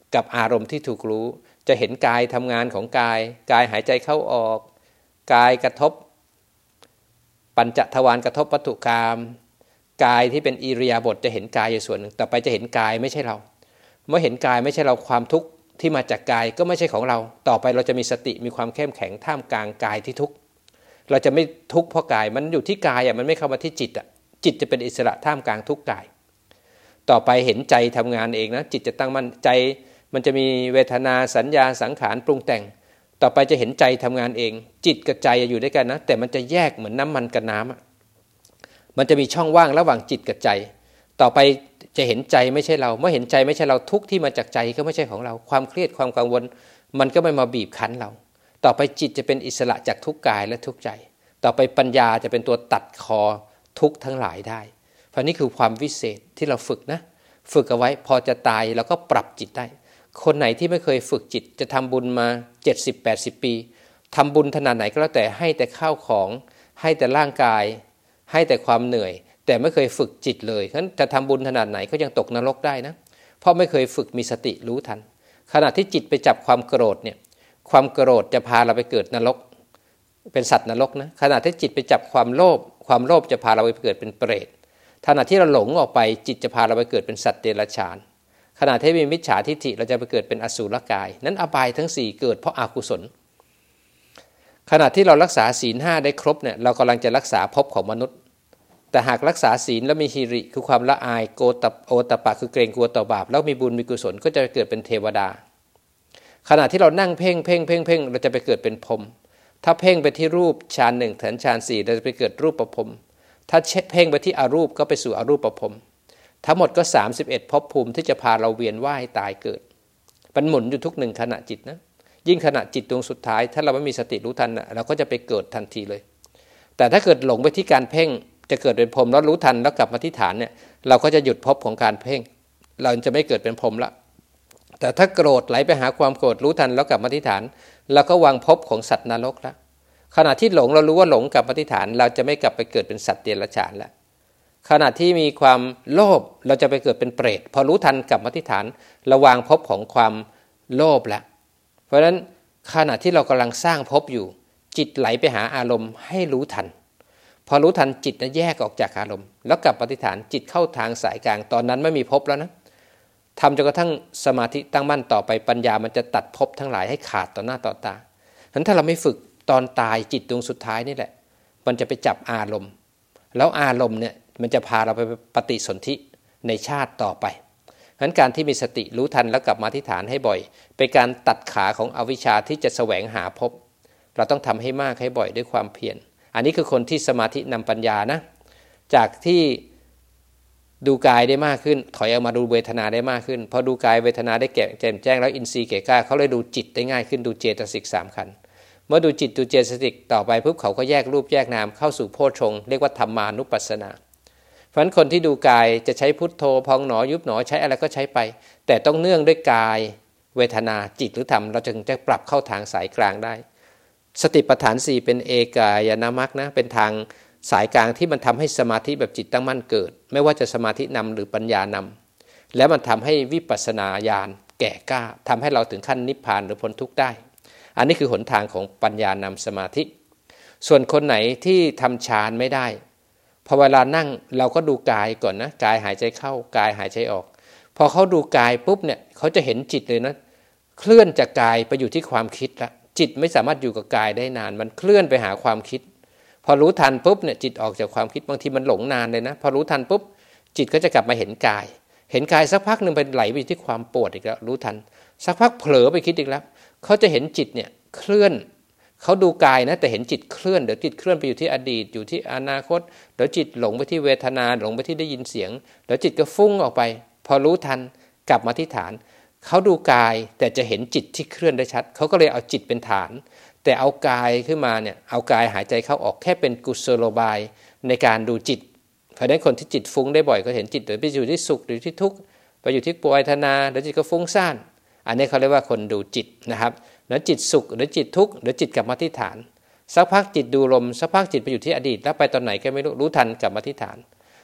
กับอารมณ์ที่ถูกรู้จะเห็นกายทำงานของกายกายหายใจเข้าออกกายกระทบปัญจทวารกระทบวัตถุกรรมกายที่เป็นอิริยาบถจะเห็นกายอยู่ส่วนหนึ่งต่อไปจะเห็นกายไม่ใช่เราเมื่อเห็นกายไม่ใช่เราความทุกข์ที่มาจากกายก็ไม่ใช่ของเราต่อไปเราจะมีสติมีความเข้มแข็งท่ามกลางกายที่ทุกข์เราจะไม่ทุกข์เพราะกายมันอยู่ที่กายอ่ะมันไม่เข้ามาที่จิตอ่ะจิตจะเป็นอิสระท่ามกลางทุกข์กายต่อไปเห็นใจทำงานเองนะจิตจะตั้งมั่นใจมันจะมีเวทนาสัญญาสังขารปรุงแต่งต่อไปจะเห็นใจทำงานเองจิตกับใจอยู่ด้วยกันนะแต่มันจะแยกเหมือนน้ำมันกับน้ำอ่ะมันจะมีช่องว่างระหว่างจิตกับใจต่อไปจะเห็นใจไม่ใช่เราเมื่อเห็นใจไม่ใช่เราทุกข์ที่มาจากใจก็ไม่ใช่ของเราความเครียดความกังวลมันก็ไม่มาบีบคั้นเราต่อไปจิตจะเป็นอิสระจากทุกกายและทุกใจต่อไปปัญญาจะเป็นตัวตัดคอทุกข์ทั้งหลายได้เพราะนี่คือความวิเศษที่เราฝึกนะฝึกเอาไว้พอจะตายเราก็ปรับจิตได้คนไหนที่ไม่เคยฝึกจิตจะทำบุญมา เจ็ดสิบ แปดสิบ ปีทำบุญขนาดไหนก็แล้วแต่ให้แต่ข้าวของให้แต่ร่างกายให้แต่ความเหนื่อยแต่ไม่เคยฝึกจิตเลยฉะนั้นจะทำบุญขนาดไหนก็ยังตกนรกได้นะเพราะไม่เคยฝึกมีสติรู้ทันขณะที่จิตไปจับความโกรธเนี่ยความโกรธจะพาเราไปเกิดนรกเป็นสัตว์นรกนะขณะที่จิตไปจับความโลภความโลภจะพาเราไปเกิดเป็นเปรตขณะที่เราหลงออกไปจิตจะพาเราไปเกิดเป็นสัตว์เดรัจฉานขณะที่มีมิจฉาทิฏฐิเราจะไปเกิดเป็นอสูรกายนั้นอบายทั้งสี่เกิดเพราะอกุศลขณะที่เรารักษาศีลห้าได้ครบเนี่ยเรากำลังจะรักษาภพของมนุษย์แต่หากรักษาศีลแล้วมีฮิริคือความละอายโกตโอตปะคือเกรงกลัวต่อบาปแล้วมีบุญมีกุศลก็จะเกิดเป็นเทวดาขณะที่เรานั่งเพ่งเพ่งเพ่งเพ่งเราจะไปเกิดเป็นพรหมถ้าเพ่งไปที่รูปฌานหนึ่งถึงฌานสี่เราจะไปเกิดรูปประพรหมถ้าเพ่งไปที่อรูปก็ไปสู่อรูปประพรหมทั้งหมดก็สามสิบเอ็ดภพภูมิที่จะพาเราเวียนว่ายตายเกิดมันหมุนอยู่ทุกหนึ่งขณะจิตนะยิ่งขณะจิตดวงสุดท้ายถ้าเราไม่มีสติรู้ทันเราก็จะไปเกิดทันทีเลยแต่ถ้าเกิดหลงไปที่การเพ่งจะเกิดเป็นพรหมแล้วรู้ทันแล้วกลับมาที่ฐานเนี่ยเราก็จะหยุดภพของการเพ่งเราจะไม่เกิดเป็นพรหมละแต่ถ้าโกรธไหลไปหาความโกรธรู้ทันแล้วกลับมาที่ฐานเราก็วางภพของสัตว์นรกละขณะที่หลงเรารู้ว่าหลงกลับมาที่ฐานเราจะไม่กลับไปเกิดเป็นสัตว์เดรัจฉานแล้วขณะที่มีความโลภเราจะไปเกิดเป็นเปรตพอรู้ทันกลับมาที่ฐานเราวางภพของความโลภแล้วเพราะฉะนั้นขณะที่เรากำลังสร้างภพอยู่จิตไหลไปหาอารมณ์ให้รู้ทันพอรู้ทันจิตนะแยกออกจากอารมณ์แล้วกลับปฏิฐานจิตเข้าทางสายกลางตอนนั้นไม่มีภพแล้วนะทำจนกระทั่งสมาธิตั้งมั่นต่อไปปัญญามันจะตัดภพทั้งหลายให้ขาดต่อหน้าต่อตาฉะนั้นถ้าเราไม่ฝึกตอนตายจิตดวงสุดท้ายนี่แหละมันจะไปจับอารมณ์แล้วอารมณ์เนี่ยมันจะพาเราไปปฏิสนธิในชาติต่อไปฉะนั้นการที่มีสติรู้ทันแล้วกลับมาที่ฐานให้บ่อยเป็นการตัดขาของอวิชชาที่จะแสวงหาภพเราต้องทำให้มากให้บ่อยด้วยความเพียรอันนี้คือคนที่สมาธินำปัญญานะจากที่ดูกายได้มากขึ้นถอยออกมาดูเวทนาได้มากขึ้นพอดูกายเวทนาได้แก่แจ่มแจ้งแล้วอินทรีย์แก่กล้าเขาเลยดูจิตได้ง่ายขึ้นดูเจตสิกสามขันธ์เมื่อดูจิตดูเจตสิกต่อไปปุ๊บเขาก็แยกรูปแยกนามเข้าสู่โพชฌงค์เรียกว่าธรรมานุปัสสนาเพราะฉะนั้นคนที่ดูกายจะใช้พุทโธพองหนอยุบหนอใช้อะไรก็ใช้ไปแต่ต้องเนื่องด้วยกายเวทนาจิตหรือธรรมเราจึงจะปรับเข้าทางสายกลางได้สติปัฏฐานสี่เป็นเอกายนามรรคนะเป็นทางสายกลางที่มันทำให้สมาธิแบบจิตตั้งมั่นเกิดไม่ว่าจะสมาธินำหรือปัญญานำแล้วมันทำให้วิปัสสนาญาณแก่กล้าทำให้เราถึงขั้นนิพพานหรือพ้นทุกข์ได้อันนี้คือหนทางของปัญญานำสมาธิส่วนคนไหนที่ทำฌานไม่ได้พอเวลานั่งเราก็ดูกายก่อนนะกายหายใจเข้ากายหายใจออกพอเขาดูกายปุ๊บเนี่ยเขาจะเห็นจิตเลยนะเคลื่อนจากกายไปอยู่ที่ความคิดละจิตไม่สามารถอยู่กับกายได้นานมันเคลื่อนไปหาความคิดพอรู้ทันปุ๊บเนี่ยจิตออกจากความคิดบางทีมันหลงนานเลยนะพอรู้ทันปุ๊บจิตก็จะกลับมาเห็นกายเห็นกายสักพักนึงไปไหลไปที่ความปวดอีกแล้วรู้ทันสักพักเผลอไปคิดอีกแล้วเขาจะเห็นจิตเนี่ยเคลื่อนเขาดูกายนะแต่เห็นจิตเคลื่อนเดี๋ยวจิตเคลื่อนไปอยู่ที่อดีตอยู่ที่อนาคตเดี๋ยวจิตหลงไปที่เวทนาหลงไปที่ได้ยินเสียงเดี๋ยวจิตก็ฟุ้งออกไปพอรู้ทันกลับมาที่ฐานเขาดูกายแต่จะเห็นจิตที่เคลื่อนได้ชัดเขาก็เลยเอาจิตเป็นฐานแต่เอากายขึ้นมาเนี่ยเอากายหายใจเข้าออกแค่เป็นกุศโลบายในการดูจิตเพราะฉะนั้นคนที่จิตฟุ้งได้บ่อยก็เห็นจิตหรือไปอยู่ที่สุขหรือที่ทุกข์ไปอยู่ที่ปวดเวทนาแล้วจิตก็ฟุ้งซ่านอันนี้เขาเรียกว่าคนดูจิตนะครับแล้วจิตสุขหรือจิตทุกข์หรือจิตกลับมาที่ฐานสักพักจิตดูลมสักพักจิตไปอยู่ที่อดีตแล้วไปตอนไหนก็ไม่รู้รู้ทันกลับมาที่ฐาน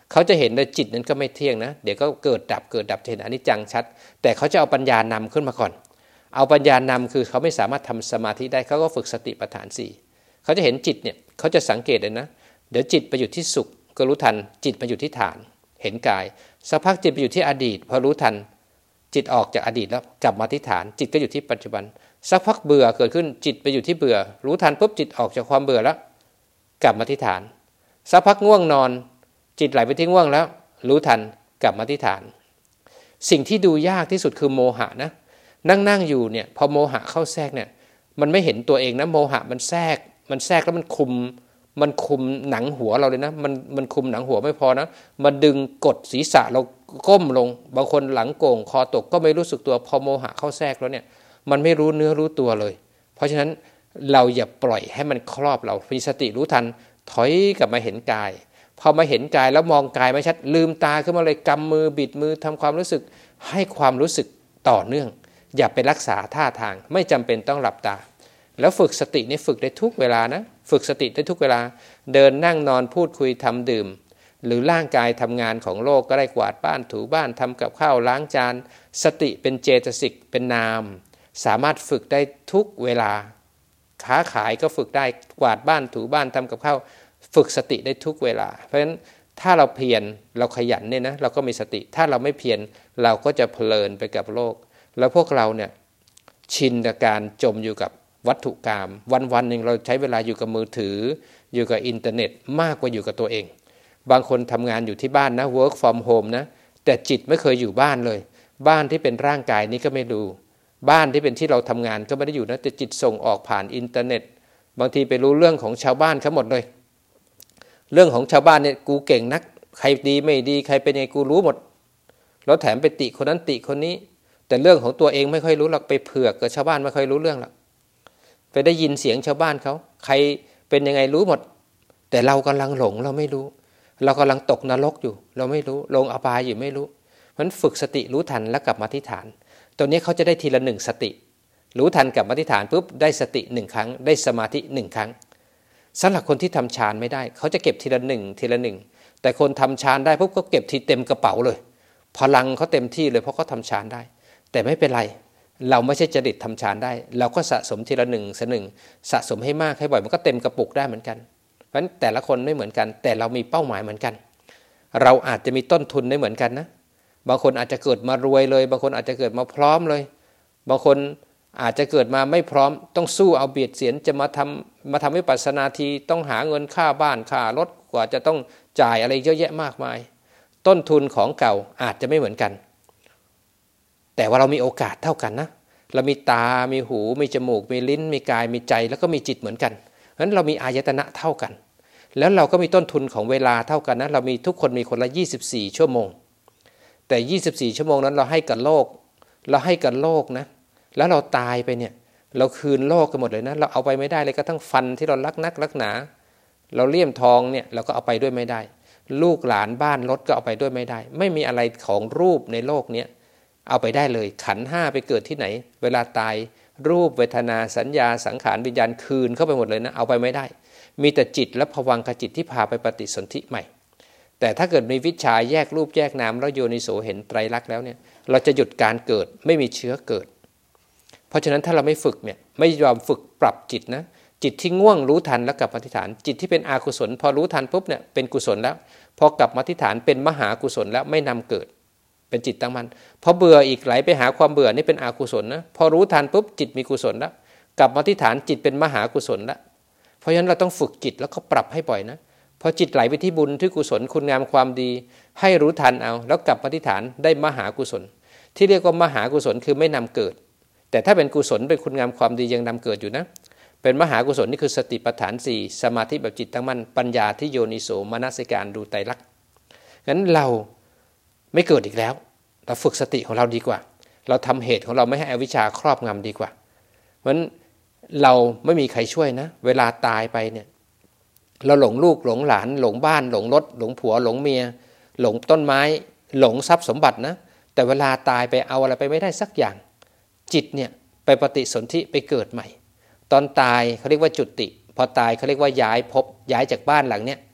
เขาจะเห็นเลยจิตนั้นก็ไม่เที่ยงนะเดี๋ยวก็เกิดดับเกิดดับเห็นอนิจจังชัดแต่เขาจะเอาปัญญานำขึ้นมาก่อนเอาปัญญานำคือเขาไม่สามารถทำสมาธิได้เขาก็ฝึกสติปัฏฐานสี่เขาจะเห็นจิตเนี่ยเขาจะสังเกตเลยนะเดี๋ยวจิตไปอยู่ที่สุขก็รู้ทันจิตไปอยู่ที่ฐานเห็นกายสักพักจิตไปอยู่ที่อดีตพอรู้ทันจิตออกจากอดีตแล้วกลับมาที่ฐานจิตก็อยู่ที่ปัจจุบันสักพักเบื่อเกิดขึ้นจิตไปอยู่ที่เบื่อรู้ทันปุ๊บจิตออกจากความเบื่อแล้วกลับมาที่ฐานสักพักง่วงนอนจิตไหลไปที่ง่วงแล้วรู้ทันกลับมาที่ฐานสิ่งที่ดูยากที่สุดคือโมหะนะนั่งนั่งอยู่เนี่ยพอโมหะเข้าแทรกเนี่ยมันไม่เห็นตัวเองนะโมหะมันแทรกมันแทรกแล้วมันคุมมันคุมหนังหัวเราเลยนะมันมันคุมหนังหัวไม่พอนะมันดึงกดศีรษะเราก้มลงบางคนหลังโก่งคอตกก็ไม่รู้สึกตัวพอโมหะเข้าแทรกแล้วเนี่ยมันไม่รู้เนื้อรู้ตัวเลยเพราะฉะนั้นเราอย่าปล่อยให้มันครอบเรามีสติรู้ทันถอยกลับมาเห็นกายพอมาเห็นกายแล้วมองกายไม่ชัดลืมตาขึ้นมาเลยกำมือบิดมือทำความรู้สึกให้ความรู้สึกต่อเนื่องอย่าไปรักษาท่าทางไม่จำเป็นต้องหลับตาแล้วฝึกสตินี่ฝึกได้ทุกเวลานะฝึกสติได้ทุกเวลาเดินนั่งนอนพูดคุยทำดื่มหรือร่างกายทำงานของโลกก็ได้กวาดบ้านถูบ้านทำกับข้าวล้างจานสติเป็นเจตสิกเป็นนามสามารถฝึกได้ทุกเวลาค้าขายก็ฝึกได้กวาดบ้านถูบ้านทำกับข้าวฝึกสติได้ทุกเวลาเพราะฉะนั้นถ้าเราเพียรเราขยันเนี่ยนะเราก็มีสติถ้าเราไม่เพียรเราก็จะเพลินไปกับโลกแล้วพวกเราเนี่ยชินกับการจมอยู่กับวัตถุกรรมวันๆหนึ่งเราใช้เวลาอยู่กับมือถืออยู่กับอินเทอร์เน็ตมากกว่าอยู่กับตัวเองบางคนทำงานอยู่ที่บ้านนะ work from home นะแต่จิตไม่เคยอยู่บ้านเลยบ้านที่เป็นร่างกายนี้ก็ไม่ดูบ้านที่เป็นที่เราทำงานก็ไม่ได้อยู่นะแต่จิตส่งออกผ่านอินเทอร์เน็ตบางทีไปรู้เรื่องของชาวบ้านเขาหมดเลยเรื่องของชาวบ้านเนี่ยกูเก่งนักใครดีไม่ดีใครเป็นยังไงกูรู้หมดแล้วแถมไปติคนนั้นติคนนี้แต่เรื่องของตัวเองไม่ค่อยรู้หรอกไปเผือกกับชาวบ้านไม่ค่อยรู้เรื่องหรอกไปได้ยินเสียงชาวบ้านเขาใครเป็นยังไงรู้หมดแต่เรากำลังหลงเราไม่รู้เรากำลังตกนรกอยู่เราไม่รู้ลงอบายอยู่ไม่รู้เพราะฉะนั้นฝึกสติรู้ทันแล้วกลับมาที่ฐานตัวนี้เขาจะได้ทีละหนึ่งสติรู้ทันกลับมาที่ฐานปุ๊บได้สติหนึ่งครั้งได้สมาธิหนึ่งครั้งสำหรับคนที่ทำฌานไม่ได้เขาจะเก็บทีละหนึ่งทีละหนึ่งแต่คนทำฌานได้ปุ๊บก็เก็บทีเต็มกระเป๋าเลยพลังเขาเต็มที่เลยเพราะเขาทำฌานได้แต่ไม่เป็นไรเราไม่ใช่จริตทำฌานได้เราก็สะสมทีละหนึ่งสหนึ่งสะสมให้มากให้บ่อยมันก็เต็มกระปุกได้เหมือนกันเพราะฉะนั้นแต่ละคนไม่เหมือนกันแต่เรามีเป้าหมายเหมือนกันเราอาจจะมีต้นทุนได้เหมือนกันนะบางคนอาจจะเกิดมารวยเลยบางคนอาจจะเกิดมาพร้อมเลยบางคนอาจจะเกิดมาไม่พร้อมต้องสู้เอาเบียดเสียนจะมาทำมาทำวิปัสสนาทีต้องหาเงินค่าบ้านค่ารถกว่าจะต้องจ่ายอะไรเยอะแยะมากมายต้นทุนของเก่าอาจจะไม่เหมือนกันแต่ว่าเรามีโอกาสเท่ากันนะเรามีตามีหูมีจมูกมีลิ้นมีกายมีใจแล้วก็มีจิตเหมือนกันเพราะฉะนั้นเรามีอายตนะเท่ากันแล้วเราก็มีต้นทุนของเวลาเท่ากันนะเรามีทุกคนมีคนละยี่สิบสี่ชั่วโมงแต่ยี่สิบสี่ชั่วโมงนั้นเราให้กับโลกเราให้กับโลกนะแล้วเราตายไปเนี่ยเราคืนโลกกันหมดเลยนะเราเอาไปไม่ได้เลยก็ทั้งฟันที่เรารักนักรักหนาเราเลี่ยมทองเนี่ยเราก็เอาไปด้วยไม่ได้ลูกหลานบ้านรถก็เอาไปด้วยไม่ได้ไม่มีอะไรของรูปในโลกเนี้ยเอาไปได้เลยขันธ์ห้าไปเกิดที่ไหนเวลาตายรูปเวทนาสัญญาสังขารวิญญาณคืนเข้าไปหมดเลยนะเอาไปไม่ได้มีแต่จิตและภวังคจิตที่พาไปปฏิสนธิใหม่แต่ถ้าเกิดมีวิชาแยกรูปแยกนามแล้วโยนิโสเห็นไตรลักษณ์แล้วเนี่ยเราจะหยุดการเกิดไม่มีเชื้อเกิดเพราะฉะนั้นถ้าเราไม่ฝึกเนี่ยไม่ยอมฝึกปรับจิตนะจิตที่ง่วงรู้ทันแล้วกลับมาที่ฐานจิตที่เป็นอกุศลพอรู้ทันปุ๊บเนี่ยเป็นกุศลแล้วพอกลับมาที่ฐานเป็นมหากุศลแล้วไม่นำเกิดเป็นจิตตั้งมั่นพอเบื่ออีกไหลไปหาความเบื่อนี่เป็นอกุศลนะพอรู้ทันปุ๊บจิตมีกุศลแล้วกลับมาที่ฐานจิตเป็นมหากุศลแล้วเพราะฉะนั้นเราต้องฝึกจิตแล้วก็ปรับให้บ่อยนะพอจิตไหลไปที่บุญที่กุศลคุณงามความดีให้รู้ทันเอาแล้วกลับมาที่ฐานได้มหากุศลที่เรียกว่ามหากุศลคือไม่นำเกิดแต่ถ้าเป็นกุศลเป็นคุณงามความดียังนำเกิดอยู่นะเป็นมหากุศลนี่คือสติปัฏฐานสี่สมาธิแบบจิตตั้งมั่นปัญญาที่โยนิโสมนสิการดูไตรลักษณ์งั้นเราไม่เกิดอีกแล้วเราฝึกสติของเราดีกว่าเราทำเหตุของเราไม่ให้อวิชชาครอบงำดีกว่าเพราะฉะนั้นเราไม่มีใครช่วยนะเวลาตายไปเนี่ยเราหลงลูกหลงหลานหลงบ้านหลงรถหลงผัวหลงเมียหลงต้นไม้หลงทรัพย์สมบัตินะแต่เวลาตายไปเอาอะไรไปไม่ได้สักอย่างจิตเนี่ยไปปฏิสนธิไปเกิดใหม่ตอนตายเขาเรียกว่าจุติพอตายเขาเรียกว่าย้ายภพย้ายจากบ้านหลังเนี้ยไป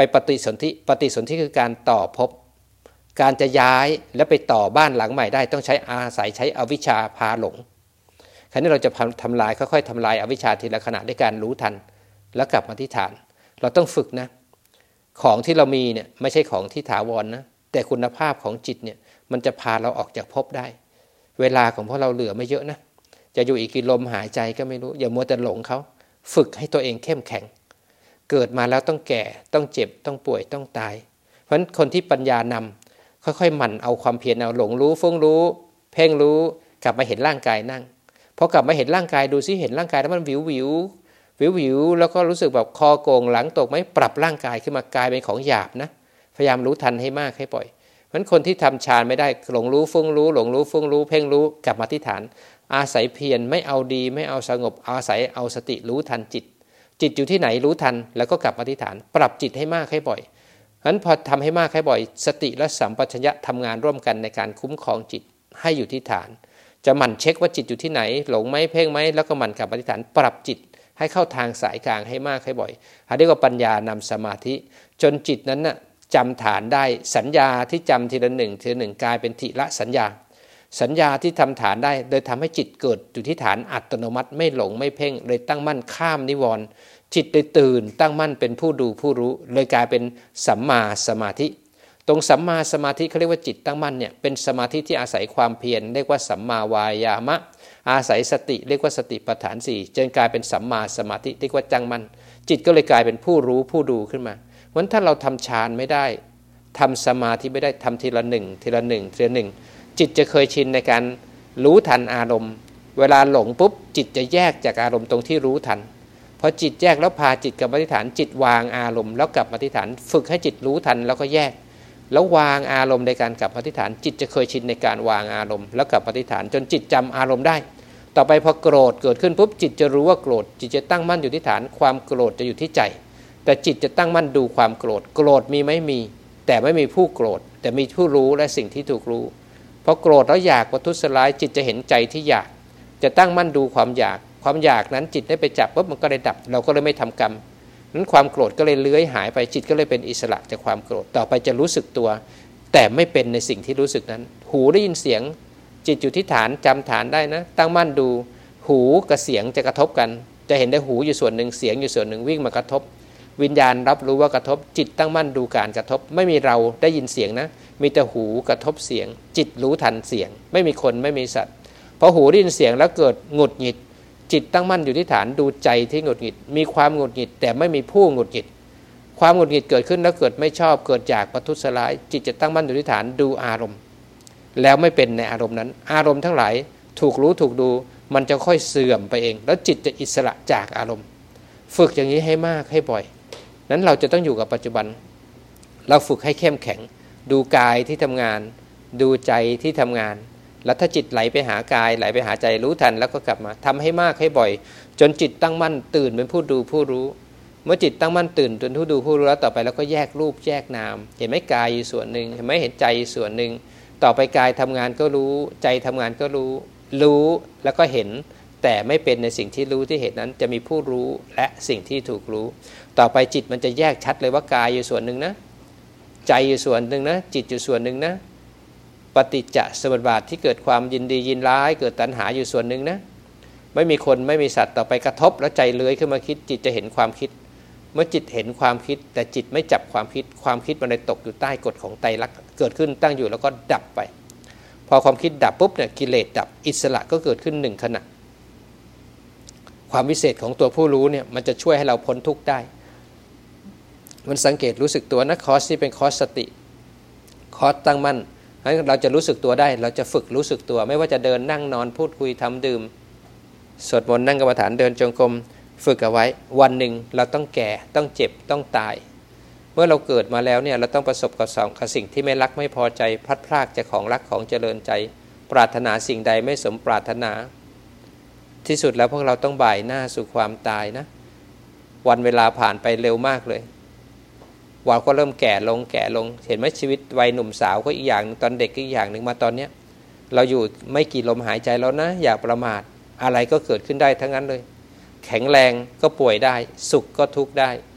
ปฏิสนธิปฏิสนธิคือการต่อภพการจะย้ายและไปต่อบ้านหลังใหม่ได้ต้องใช้อาศัยใช้อวิชชาพาหลงคราวนี้เราจะทำลายค่อยๆทำลายอวิชชาทีละขณะด้วยการรู้ทันแล้วกลับมาที่ฐานเราต้องฝึกนะของที่เรามีเนี่ยไม่ใช่ของที่ถาวร นะแต่คุณภาพของจิตเนี่ยมันจะพาเราออกจากภพได้เวลาของพวกเราเหลือไม่เยอะนะจะอยู่อีกกี่ลมหายใจก็ไม่รู้อย่ามัวแต่หลงเขาฝึกให้ตัวเองเข้มแข็งเกิดมาแล้วต้องแก่ต้องเจ็บต้องป่วยต้องตายเพราะฉะนั้นคนที่ปัญญานำค่อยๆหมั่นเอาความเพียรเอาหลงรู้ฟุ้งรู้เพ่งรู้กลับมาเห็นร่างกายนั่งพอกลับมาเห็นร่างกายดูซิเห็นร่างกายแล้วมันวิววิววิววิวแล้วก็รู้สึกแบบคอโกงหลังตกไหมปรับร่างกายขึ้นมากลายเป็นของหยาบนะพยายามรู้ทันให้มากให้ปล่อยเพราะฉะนั้นคนที่ทำฌานไม่ได้หลงรู้ฟุ้งรู้หลงรู้ฟุ้งรู้เพ่งรู้กลับมาที่ฐานอาศัยเพียรไม่เอาดีไม่เอาสงบอาศัยเอาสติรู้ทันจิตจิตอยู่ที่ไหนรู้ทันแล้วก็กลับมาที่ฐานปรับจิตให้มากให้บ่อยเพราะฉะนั้นพอทำให้มากให้บ่อยสติและสัมปชัญญะทำงานร่วมกันในการคุ้มครองจิตให้อยู่ที่ฐานจะหมั่นเช็คว่าจิตอยู่ที่ไหนหลงไหมเพ่งไหมแล้วก็หมั่นกลับมาที่ฐานปรับจิตให้เข้าทางสายกลางให้มากให้บ่อยอันนี้ก็ปัญญานำสมาธิจนจิตนั้นน่ะจำฐานได้สัญญาที่จำทีละหนึ่งทีละหนึ่งกลายเป็นทิละสัญญาสัญญาที่ทำฐานได้โดยทำให้จิตเกิดอยู่ที่ฐานอัตโนมัติไม่หลงไม่เพ่งเลยตั้งมั่นข้ามนิวรณ์จิตเลยตื่นตั้งมั่นเป็นผู้ดูผู้รู้เลยกลายเป็นสัมมาสมาธิตรงสัมมาสมาธิเขาเรียกว่าจิตตั้งมั่นเนี่ยเป็นสมาธิที่อาศัยความเพียรเรียกว่าสัมมาวายามะอาศัยสติเรียกว่าสติปัฏฐานสี่จนกลายเป็นสัมมาสมาธิเรียกว่าตั้งมั่นจิตก็เลยกลายเป็นผู้รู้ผู้ดูขึ้นมาเพราะฉะนั้นถ้าเราทำฌานไม่ได้ทำสมาธิไม่ได้ทำทีละหนึ่งทีละหนึ่งทีละหนึ่งจิตจะเคยชินในการรู้ทันอารมณ์เวลาหลงปุ๊บจิตจะแยกจากอารมณ์ตรงที่รู้ทันพอจิตแยกแล้วพาจิตกลับมาที่ฐานจิตวางอารมณ์แล้วกลับมาที่ฐานฝึกให้จิตรู้ทันแล้วก็แยกแล้ววางอารมณ์ในการกลับมาที่ฐานจิตจะเคยชินในการวางอารมณ์แล้วกลับมาที่ฐานจนจิตจำอารมณ์ได้ต่อไปพอโกรธเกิดขึ้นปุ๊บจิตจะรู้ว่าโกรธจิตจะตั้งมั่นอยู่ที่ฐานความโกรธจะอยู่ที่ใจแต่จิตจะตั้งมั่นดูความโกรธโกรธมีไหมมีแต่ไม่มีผู้โกรธแต่มีผู้รู้และสิ่งที่ถูกรู้พอโกรธแล้วอยากประทุษร้ายจิตจะเห็นใจที่อยากจะตั้งมั่นดูความอยากความอยากนั้นจิตได้ไปจับปุ๊บมันก็เลยดับเราก็เลยไม่ทำกรรมนั้นความโกรธก็เลยเลื้อยหายไปจิตก็เลยเป็นอิสระจากความโกรธต่อไปจะรู้สึกตัวแต่ไม่เป็นในสิ่งที่รู้สึกนั้นหูได้ยินเสียงจิตอยู่ที่ฐานจำฐานได้นะตั้งมั่นดูหูกับเสียงจะกระทบกันจะเห็นได้หูอยู่ส่วนหนึ่งเสียงอยู่ส่วนหนึ่งวิ่งมากระทบวิญญาณรับรู้ว่ากระทบจิตตั้งมั่นดูการกระทบไม่มีเราได้ยินเสียงนะมีแต่หูกระทบเสียงจิตรู้ทันเสียงไม่มีคนไม่มีสัตว์พอหูได้ยินเสียงแล้วเกิดหงุดหงิดจิตตั้งมั่นอยู่ที่ฐานดูใจที่หงุดหงิดมีความหงุดหงิดแต่ไม่มีผู้หงุดหงิดความหงุดหงิดเกิดขึ้นแล้วเกิดไม่ชอบเกิดจากประทุษร้ายจิตจะตั้งมั่นอยู่ที่ฐานดูอารมณ์แล้วไม่เป็นในอารมณ์นั้นอารมณ์ทั้งหลายถูกรู้ถูกดูมันจะค่อยเสื่อมไปเองแล้วจิตจะอิสระจากอารมณ์ฝึกอย่างนี้ให้มากให้บ่อยนั้นเราจะต้องอยู่กับปัจจุบันเราฝึกให้เข้มแข็งดูกายที่ทำงานดูใจที่ทำงานแล้วถ้าจิตไหลไปหากายไหลไปหาใจรู้ทันแล้วก็กลับมาทำให้มากให้บ่อยจนจิตตั้งมั่นตื่นเป็นผู้ดูผู้รู้เมื่อจิตตั้งมั่นตื่นเป็นผู้ดูผู้รู้แล้วต่อไปเราก็แยกรูปแยกนามเห็นไหมกายอยู่ส่วนหนึ่งเห็นไหมเห็นใจส่วนหนึ่งต่อไปกายทำงานก็รู้ใจทำงานก็รู้รู้แล้วก็เห็นแต่ไม่เป็นในสิ่งที่รู้ที่เห็นนั้นจะมีผู้รู้และสิ่งที่ถูกรู้ต่อไปจิตมันจะแยกชัดเลยว่ากายอยู่ส่วนหนึ่งนะใจอยู่ส่วนหนึ่งนะจิตอยู่ส่วนหนึ่งนะปฏิจจสมุปบาทที่เกิดความยินดียินร้ายเกิดตัณหาอยู่ส่วนหนึ่งนะไม่มีคนไม่มีสัตว์ต่อไปกระทบแล้วใจเลื้อยขึ้นมาคิดจิตจะเห็นความคิดเมื่อจิตเห็นความคิดแต่จิตไม่จับความคิดความคิดมันเลยตกอยู่ใต้กฎของไตรลักษณ์เกิดขึ้นตั้งอยู่แล้วก็ดับไปพอความคิดดับปุ๊บเนี่ยกิเลสดับอิสระก็เกิดขึ้นหนึ่งขณะความวิเศษของตัวผู้รู้เนี่ยมันจะช่วยให้เราพ้นทุกข์ได้มันสังเกตรู้สึกตัวนะคอร์สที่เป็นคอร์สสติคอร์สตั้งมั่นเราจะรู้สึกตัวได้เราจะฝึกรู้สึกตัวไม่ว่าจะเดินนั่งนอนพูดคุยทำดื่มสวดมนต์นั่งกรรมฐานเดินจงกรมฝึกเอาไว้วันหนึ่งเราต้องแก่ต้องเจ็บต้องตายเมื่อเราเกิดมาแล้วเนี่ยเราต้องประสบกับสิ่งที่ไม่รักไม่พอใจพลัดพรากจากของรักของเจริญใจปรารถนาสิ่งใดไม่สมปรารถนาที่สุดแล้วพวกเราต้องบ่ายหน้าสู่ความตายนะวันเวลาผ่านไปเร็วมากเลยวันก็เริ่มแก่ลงแก่ลงเห็นไหมชีวิตวัยหนุ่มสาวก็อีกอย่างตอนเด็กก็อีกอย่างหนึ่งมาตอนเนี้ยเราอยู่ไม่กี่ลมหายใจแล้วนะอย่าประมาทอะไรก็เกิดขึ้นได้ทั้งนั้นเลยแข็งแรงก็ป่วยได้สุขก็ทุกข์ได้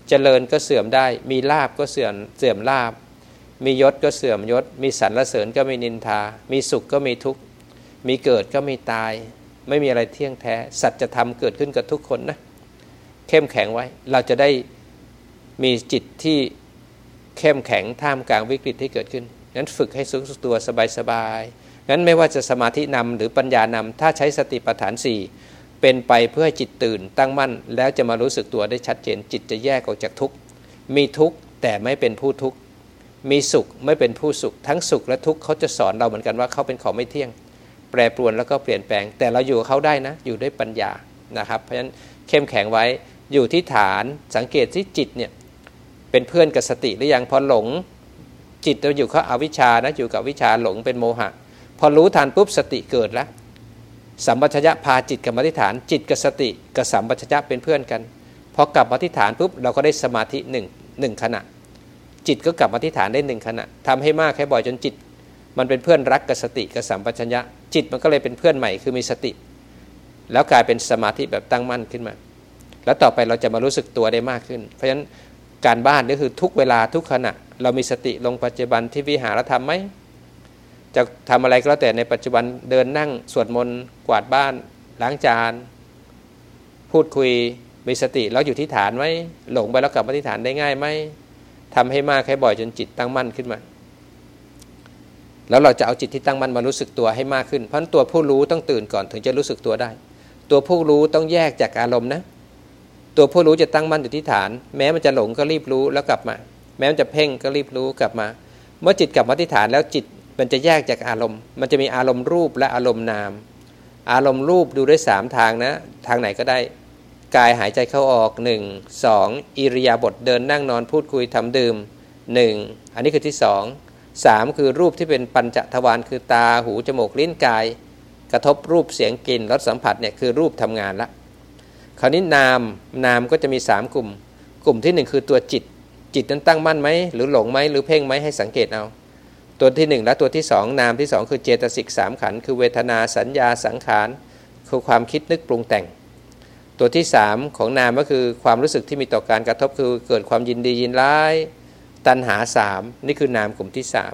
เจริญก็เสื่อมได้มีลาภก็เสื่อมเสื่อมลาภมียศก็เสื่อมยศมีสรรเสริญก็มีนินทามีสุขก็มีทุกข์มีเกิดก็มีตายไม่มีอะไรเที่ยงแท้สัจธรรมเกิดขึ้นกับทุกคนนะเข้มแข็งไว้เราจะได้มีจิตที่เข้มแข็งท่ามกลางวิกฤตที่เกิดขึ้นงั้นฝึกให้รู้สึกตัวสบายๆงั้นไม่ว่าจะสมาธินำหรือปัญญานำถ้าใช้สติปัฏฐานสี่เป็นไปเพื่อให้จิตตื่นตั้งมั่นแล้วจะมารู้สึกตัวได้ชัดเจนจิตจะแยกออกจากทุกข์มีทุกข์แต่ไม่เป็นผู้ทุกข์มีสุขไม่เป็นผู้สุขทั้งสุขและทุกข์เขาจะสอนเราเหมือนกันว่าเขาเป็นของไม่เที่ยงแปรปรวนแล้วก็เปลี่ยนแปลงแต่เราอยู่กับเขาได้นะอยู่ด้วยปัญญานะครับเพราะฉะนั้นเข้มแข็งไว้อยู่ที่ฐานสังเกตที่จิตเนี่ยเป็นเพื่อนกับสติหรือยังพอหลงจิตเราอยู่เขาอวิชชานะอยู่กับวิชาหลงเป็นโมหะพอรู้ทันปุ๊บสติเกิดแล้วสัมปชัญญะพาจิตกลับมาที่ฐานจิตกับสติกับสัมปชัญญะเป็นเพื่อนกันพอกลับมาที่ฐานปุ๊บเราก็ได้สมาธิหนึ่งหนึ่งขณะจิตก็กลับมาที่ฐานได้หนึ่งขณะทำให้มากให้บ่อยจนจิตมันเป็นเพื่อนรักกับสติกับสัมปชัญญะจิตมันก็เลยเป็นเพื่อนใหม่คือมีสติแล้วกลายเป็นสมาธิแบบตั้งมั่นขึ้นมาแล้วต่อไปเราจะมารู้สึกตัวได้มากขึ้นเพราะฉะนั้นการบ้านก็คือทุกเวลาทุกขณะเรามีสติลงปัจจุบันที่วิหารธรรมไหมจะทำอะไรก็แล้วแต่ในปัจจุบันเดินนั่งสวดมนต์กวาดบ้านล้างจานพูดคุยมีสติแล้วอยู่ที่ฐานไหมหลงไปแล้วกลับมาที่ฐานได้ง่ายไหมทำให้มากให้บ่อยจนจิตตั้งมั่นขึ้นมาแล้วเราจะเอาจิตที่ตั้งมั่นมารู้สึกตัวให้มากขึ้นเพราะตัวผู้รู้ต้องตื่นก่อนถึงจะรู้สึกตัวได้ตัวผู้รู้ต้องแยกจากอารมณ์นะตัวผู้รู้จะตั้งมั่นอยู่ที่ฐานแม้มันจะหลงก็รีบรู้แล้วกลับมาแม้มันจะเพ่งก็รีบรู้กลับมาเมื่อจิตกลับมาที่ฐานแล้วจิตมันจะแยกจากอารมณ์มันจะมีอารมณ์รูปและอารมณ์นามอารมณ์รูปดูได้สามทางนะทางไหนก็ได้กายหายใจเข้าออกหนึ่ง สองอิริยาบถเดินนั่งนอนพูดคุยทำดื่มหนึ่งอันนี้คือที่สองสามคือรูปที่เป็นปัญจทวารคือตาหูจมูกลิ้นกายกระทบรูปเสียงกลิ่นรสสัมผัสเนี่ยคือรูปทำงานละคราวนี้นามนามก็จะมีสามกลุ่มกลุ่มที่หนึ่งคือตัวจิตจิตนั้นตั้งมั่นไหมหรือหลงไหมหรือเพ่งไหมให้สังเกตเอาตัวที่หนึ่งและตัวที่สองนามที่สองคือเจตสิกสามขันธ์คือเวทนาสัญญาสังขารคือความคิดนึกปรุงแต่งตัวที่สามของนามก็คือความรู้สึกที่มีต่อการกระทบคือเกิดความยินดียินร้ายตัณหาสามนี่คือนามกลุ่มที่สาม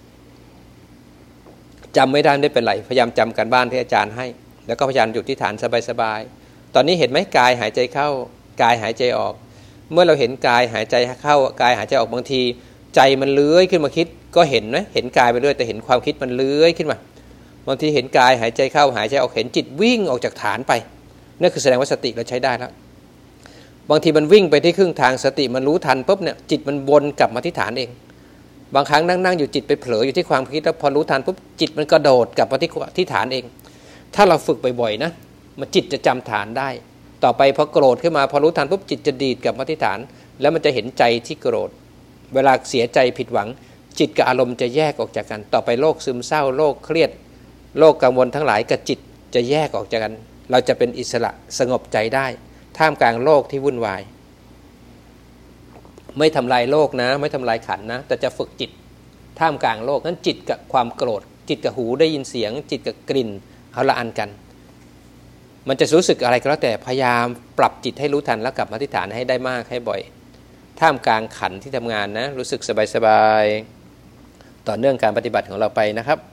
จำไม่ได้ไม่เป็นไรพยายามจำกันบ้านที่อาจารย์ให้แล้วก็พยายามอยู่ที่ฐานสบายๆตอนนี้เห็นไหมกายหายใจเข้ากายหายใจออกเมื่อเราเห็นกายหายใจเข้ากายหายใจออกบางทีใจมันเลื้อยขึ้นมาคิดก็เห็นนะเห็นกายไปเรื่อยแต่เห็นความคิดมันเลื้อยขึ้นมาบางทีเห็นกายหายใจเข้าหายใจออกเห็นจิตวิ่งออกจากฐานไปนั่นคือแสดงว่าสติเราใช้ได้แล้วบางทีมันวิ่งไปที่ครึ่งทางสติมันรู้ทันปุ๊บเนี่ยจิตมันวนกลับมาที่ฐานเองบางครั้งนั่งๆอยู่จิตไปเผลออยู่ที่ความคิดแล้วพอรู้ทันปุ๊บจิตมันกระโดดกลับมาที่ที่ฐานเองถ้าเราฝึกบ่อยๆนะมันจิตจะจำฐานได้ต่อไปพอโกรธขึ้นมาพอรู้ทันปุ๊บจิตจะดีดกลับมาที่ฐานแล้วมันจะเห็นใจที่โกรธเวลาเสียใจผิดหวังจิตกับอารมณ์จะแยกออกจากกันต่อไปโรคซึมเศร้าโรคเครียดโรคกังวลทั้งหลายกับจิตจะแยกออกจากกันเราจะเป็นอิสระสงบใจได้ท่ามกลางโลกที่วุ่นวายไม่ทำลายโลกนะไม่ทำลายขันธ์นะแต่จะฝึกจิตท่ามกลางโลกนั้นจิตกับความโกรธจิตกับหูได้ยินเสียงจิตกับกลิ่นเอาละอันกันมันจะรู้สึกอะไรก็แล้วแต่พยายามปรับจิตให้รู้ทันแล้วกลับมาที่ฐานให้ได้มากให้บ่อยท่ามกลางขันธ์ที่ทำงานนะรู้สึกสบายๆต่อเนื่องการปฏิบัติของเราไปนะครับ